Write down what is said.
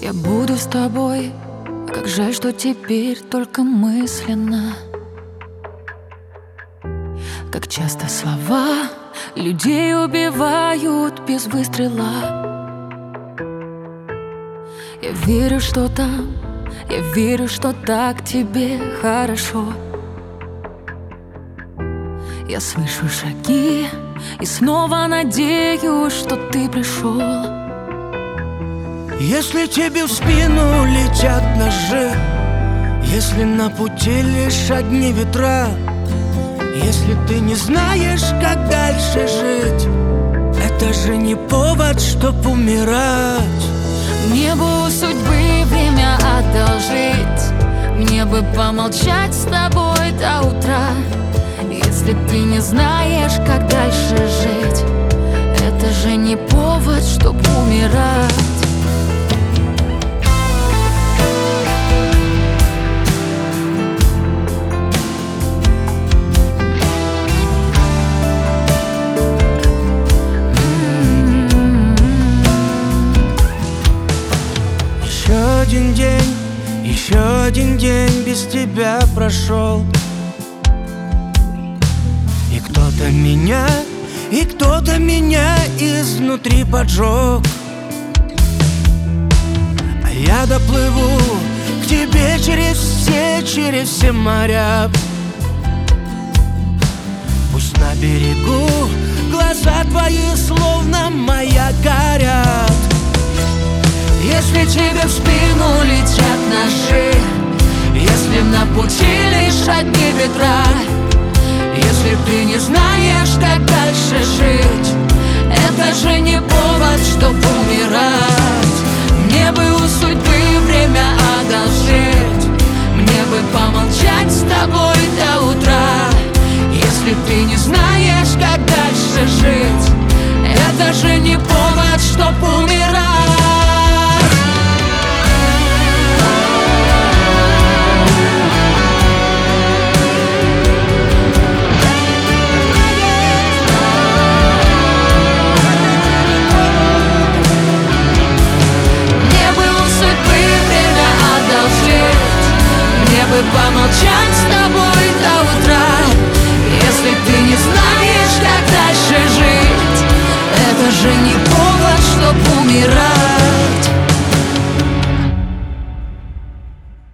Я буду с тобой, как жаль, что теперь только мысленно. Как часто слова людей убивают без выстрела. Я верю, что там, я верю, что так тебе хорошо. Я слышу шаги и снова надеюсь, что ты пришел. Если тебе в спину летят ножи, если на пути лишь одни ветра, если ты не знаешь, как дальше жить, это же не повод, чтоб умирать. Мне бы у судьбы время одолжить, мне бы помолчать с тобой до утра. Если ты не знаешь, как дальше жить, это же не повод, чтоб умирать. Еще один день без тебя прошел. И кто-то меня изнутри поджег. А я доплыву к тебе через все моря. Пусть на берегу глаза твои словно маяк горят. Если тебе в спину летят ножи, если на пути лишь одни ветра, если ты не знаешь, как дальше жить, это же не повод, чтоб умирать. Мне бы у судьбы время одолжить, мне бы помолчать с тобой до утра. Если ты не знаешь, как дальше жить, это же не повод, чтоб умирать. Помолчать